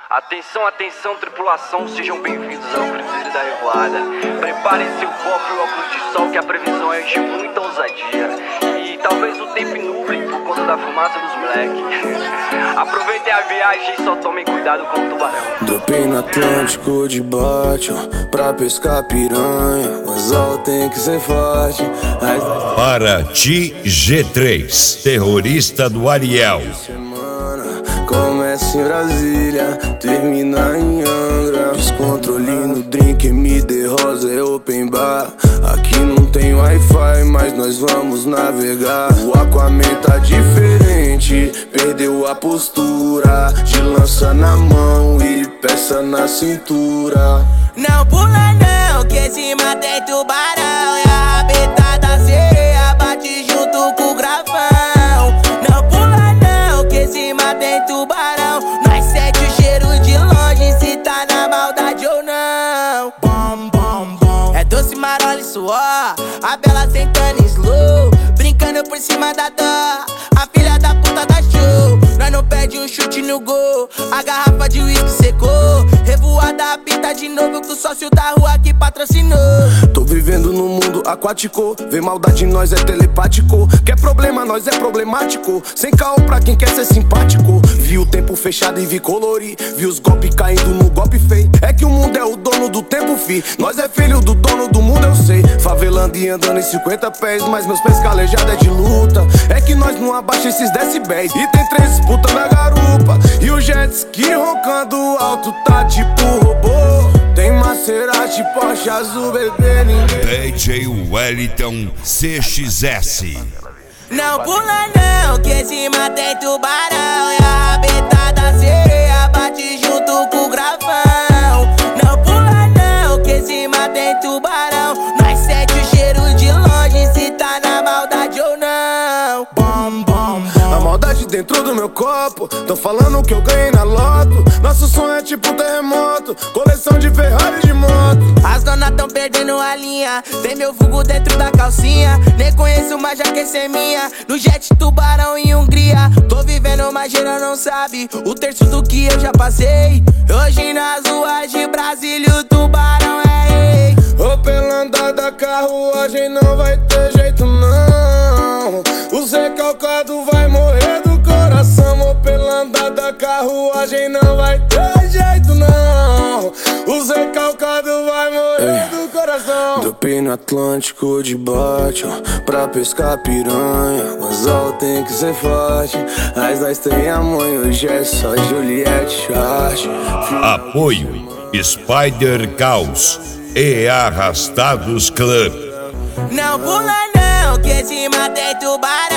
Atenção, atenção, tripulação, sejam bem-vindos ao Cruzeiro da Revoada. Preparem seu copo e óculos de sol, que a previsão é de muita ousadia. E talvez o tempo nuble por conta da fumaça dos moleque. Aproveitem a viagem e só tomem cuidado com o tubarão. Dropei no Atlântico de bote, pra pescar piranha. O anzol tem que ser forte. Para ti, G3, terrorista do Ariel. Começa em Brasília, termina em Angra. Descontrole no drink, MD Rosa é open bar. Aqui não tem Wi-Fi, mas nós vamos navegar. O Aquaman tá diferente, perdeu a postura. De lança na mão e peça na cintura. Não pula não, que esse mata é tubarão. E a rabeta da sereia bate junto com o gravão. Não pula não, que esse mata é tubarão. Nós sente o cheiro de longe, se tá na maldade ou não. Bom, bom, bom. É doce, marola e suor, a bela sentando em slow, brincando por cima da dó. A filha da puta da show, nós não perde um chute no gol. A garrafa de uísque secou, revoada apita de novo com o sócio da rua que patrocinou. Tô vivendo num mundo aquático, vê maldade em nós é telepático. Quer problema, nós é problemático. Sem caô pra quem quer ser simpático. Vi o tempo fechado e vi colorir, vi os golpes caindo no golpe feio. É que o mundo é o dono do tempo, fi. Nós é filho do dono do mundo, eu sei. Favelando e andando em 50 pés, mas meus pés calejados é de luta. É que nós não abaixa esses decibéis. E tem 3 putas na garupa, e o jet ski roncando alto tá tipo robô. Tem Maserati, Porsche azul, bebê, ninguém. DJ Wellington CXS. Não pula não, que esse mata é tubarão. E a rabeta da sereia bate junto com o gravão. Não pula não, que esse mata é tubarão. Nós sente o cheiro de longe, se tá na maldade ou não. Bom, bom, bom. A maldade dentro do meu copo, tão falando que eu ganhei na loto. Nosso sonho é tipo terremoto, coleção de Ferrari de moto. As donas tão perdendo a linha, tem meu vulgo dentro da calcinha. Nem conheço, mas já quer ser minha. No jet, tubarão em Hungria. Tô vivendo, mas geral não sabe o terço do que eu já passei. Hoje nas ruas de Brasília o tubarão é rei. Ô, pela andada, carruagem não vai ter jeito não. O Zé Calcado vai morrer do coração. Ô, pela andada, carruagem não vai ter jeito não. O Zé Calcado vai morrer do coração. Dropei no Atlântico de bote, pra pescar piranha. O anzol tem que ser forte, mas nós tem a mãe, hoje é só Juliette Short. Apoio Spider Caos e Arrastados Club. Não pula não, que esse mata é tubarão.